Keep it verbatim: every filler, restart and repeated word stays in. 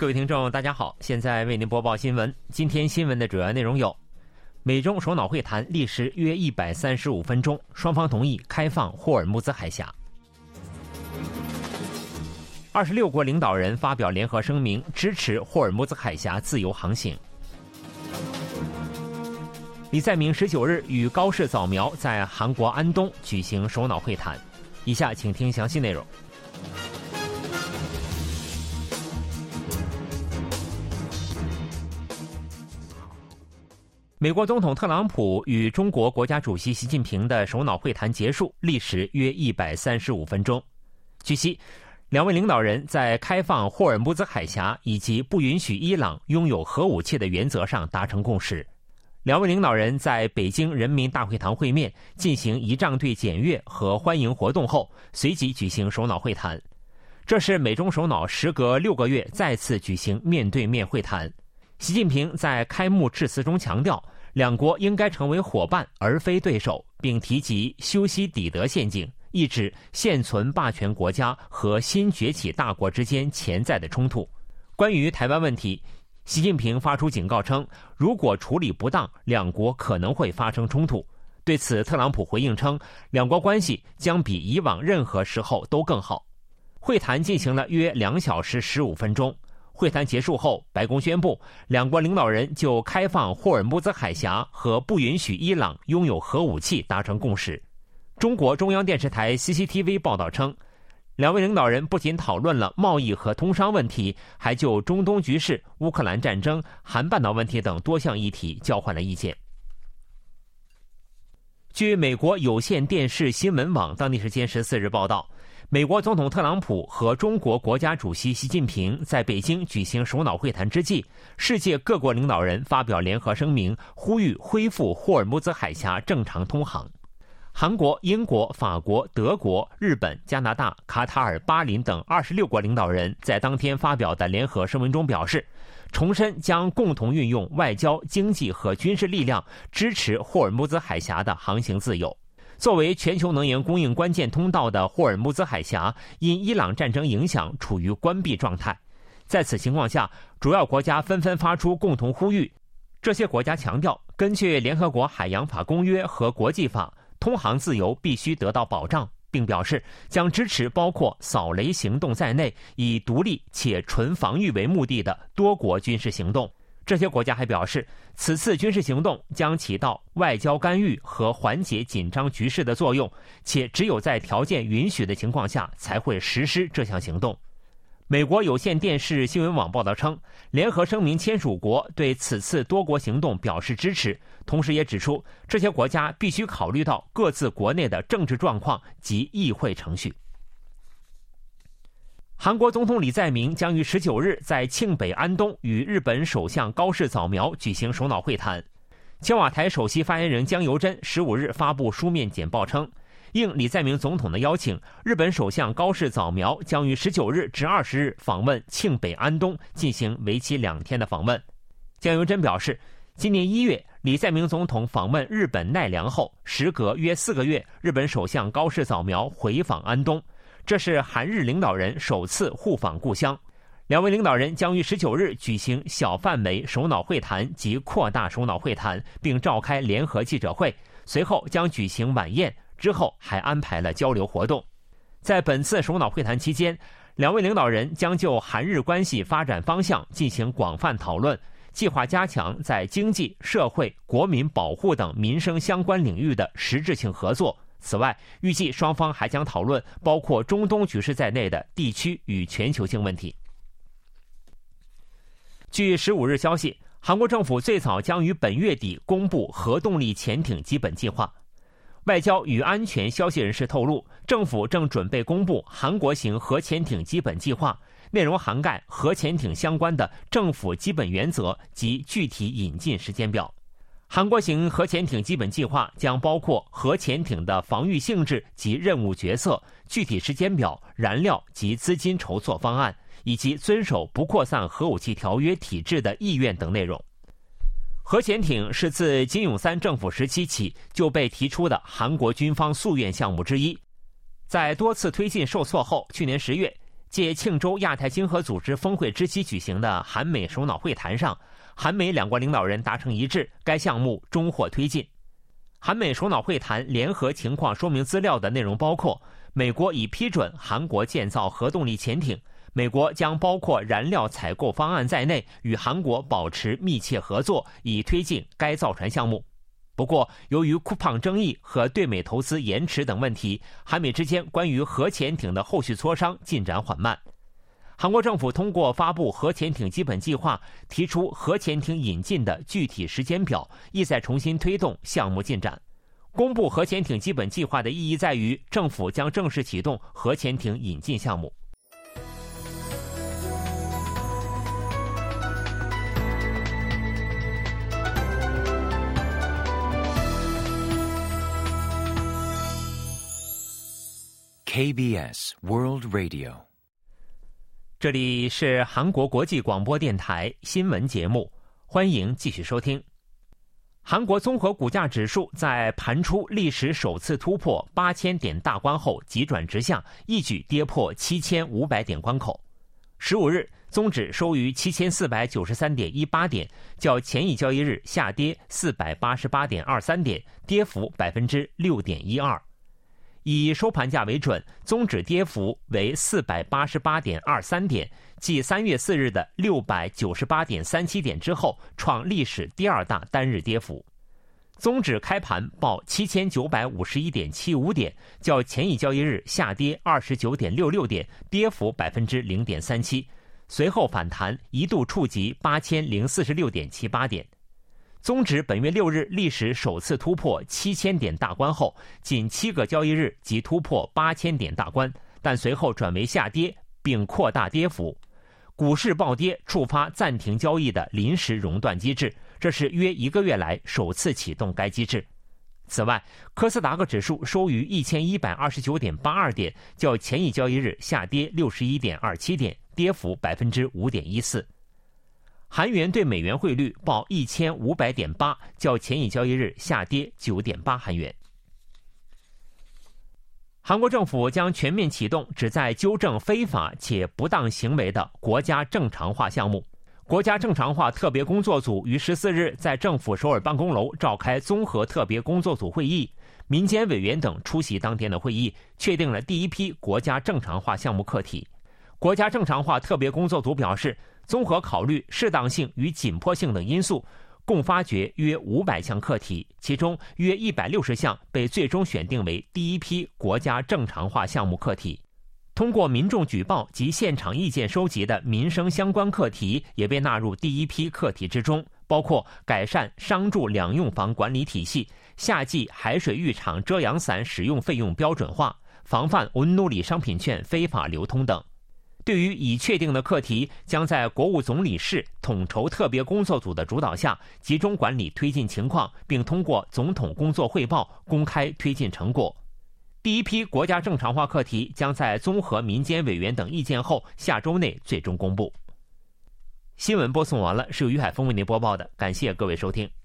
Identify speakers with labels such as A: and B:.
A: 各位听众大家好，现在为您播报新闻。今天新闻的主要内容有：美中首脑会谈历时约一百三十五分钟，双方同意开放霍尔木兹海峡。二十六国领导人发表联合声明，支持霍尔木兹海峡自由航行。李在明十九日与高市早苗在韩国安东举行首脑会谈。以下请听详细内容。美国总统特朗普与中国国家主席习近平的首脑会谈结束，历时约一百三十五分钟。据悉，两位领导人在开放霍尔木兹海峡以及不允许伊朗拥有核武器的原则上达成共识。两位领导人在北京人民大会堂会面，进行仪仗队检阅和欢迎活动后，随即举行首脑会谈。这是美中首脑时隔六个月再次举行面对面会谈。习近平在开幕致辞中强调，两国应该成为伙伴而非对手，并提及修昔底德陷阱，意指现存霸权国家和新崛起大国之间潜在的冲突。关于台湾问题，习近平发出警告称，如果处理不当，两国可能会发生冲突。对此，特朗普回应称，两国关系将比以往任何时候都更好。会谈进行了约两小时十五分钟。会谈结束后，白宫宣布，两国领导人就开放霍尔木兹海峡和不允许伊朗拥有核武器达成共识。中国中央电视台 C C T V 报道称，两位领导人不仅讨论了贸易和通商问题，还就中东局势、乌克兰战争、韩半岛问题等多项议题交换了意见。据美国有线电视新闻网当地时间十四日报道，美国总统特朗普和中国国家主席习近平在北京举行首脑会谈之际，世界各国领导人发表联合声明，呼吁恢复霍尔木兹海峡正常通航。韩国、英国、法国、德国、日本、加拿大、卡塔尔、巴林等二十六国领导人在当天发表的联合声明中表示，重申将共同运用外交、经济和军事力量支持霍尔木兹海峡的航行自由。作为全球能源供应关键通道的霍尔木兹海峡，因伊朗战争影响处于关闭状态。在此情况下，主要国家纷纷发出共同呼吁。这些国家强调，根据联合国海洋法公约和国际法，通航自由必须得到保障，并表示将支持包括扫雷行动在内，以独立且纯防御为目的的多国军事行动。这些国家还表示，此次军事行动将起到外交干预和缓解紧张局势的作用，且只有在条件允许的情况下才会实施这项行动。美国有线电视新闻网报道称，联合声明签署国对此次多国行动表示支持，同时也指出，这些国家必须考虑到各自国内的政治状况及议会程序。韩国总统李在明将于十九日在庆北安东与日本首相高市早苗举行首脑会谈。青瓦台首席发言人江由真十五日发布书面简报称，应李在明总统的邀请，日本首相高市早苗将于十九日至二十日访问庆北安东，进行为期两天的访问。江由真表示，今年一月，李在明总统访问日本奈良后，时隔约四个月，日本首相高市早苗回访安东。这是韩日领导人首次互访故乡，两位领导人将于十九日举行小范围首脑会谈及扩大首脑会谈，并召开联合记者会，随后将举行晚宴，之后还安排了交流活动。在本次首脑会谈期间，两位领导人将就韩日关系发展方向进行广泛讨论，计划加强在经济、社会、国民保护等民生相关领域的实质性合作。此外，预计双方还将讨论包括中东局势在内的地区与全球性问题。据十五日消息，韩国政府最早将于本月底公布核动力潜艇基本计划。外交与安全消息人士透露，政府正准备公布韩国型核潜艇基本计划，内容涵盖核潜艇相关的政府基本原则及具体引进时间表。韩国型核潜艇基本计划将包括核潜艇的防御性质及任务角色、具体时间表、燃料及资金筹措方案，以及遵守不扩散核武器条约体制的意愿等内容。核潜艇是自金泳三政府时期起就被提出的韩国军方夙愿项目之一。在多次推进受挫后，去年十月， 借庆州亚太经合组织峰会之期举行的韩美首脑会谈上，韩美两国领导人达成一致，该项目终获推进。韩美首脑会谈联合情况说明资料的内容包括：美国已批准韩国建造核动力潜艇，美国将包括燃料采购方案在内与韩国保持密切合作，以推进该造船项目。不过，由于库胖争议和对美投资延迟等问题，韩美之间关于核潜艇的后续磋商进展缓慢。韩国政府通过发布核潜艇基本计划，提出核潜艇引进的具体时间表，意在重新推动项目进展。公布核潜艇基本计划的意义在于，政府将正式启动核潜艇引进项目。
B: K B S World Radio，
A: 这里是韩国国际广播电台新闻节目，欢迎继续收听。韩国综合股价指数在盘初历史首次突破八千点大关后急转直下，一举跌破七千五百点关口。十五日，综指收于七千四百九十三点一八点，较前一交易日下跌四百八十八点二三点，跌幅百分之六点一二。以收盘价为准，综指跌幅为四百八十八点二三点，继三月四日的六百九十八点三七点之后，创历史第二大单日跌幅。综指开盘报七千九百五十一点七五点，较前一交易日下跌二十九点六六点，跌幅百分之零点三七。随后反弹，一度触及八千零四十六点七八点。综指本月六日历史首次突破七千点大关后，仅七个交易日即突破八千点大关，但随后转为下跌，并扩大跌幅。股市暴跌触发暂停交易的临时熔断机制，这是约一个月来首次启动该机制。此外，科斯达克指数收于一千一百二十九点八二点，较前一交易日下跌六十一点二七点，跌幅百分之五点一四。韩元对美元汇率报一千五百点八，较前一交易日下跌九点八韩元。韩国政府将全面启动旨在纠正非法且不当行为的国家正常化项目。国家正常化特别工作组于十四日在政府首尔办公楼召开综合特别工作组会议，民间委员等出席当天的会议，确定了第一批国家正常化项目课题。国家正常化特别工作组表示，综合考虑适当性与紧迫性等因素，共发掘约五百项课题，其中约一百六十项被最终选定为第一批国家正常化项目课题。通过民众举报及现场意见收集的民生相关课题也被纳入第一批课题之中，包括改善商住两用房管理体系、夏季海水浴场遮阳伞使用费用标准化、防范温努里商品券非法流通等。对于已确定的课题，将在国务总理室统筹特别工作组的主导下，集中管理推进情况，并通过总统工作汇报公开推进成果。第一批国家正常化课题将在综合民间委员等意见后，下周内最终公布。新闻播送完了，是由于海峰为您播报的，感谢各位收听。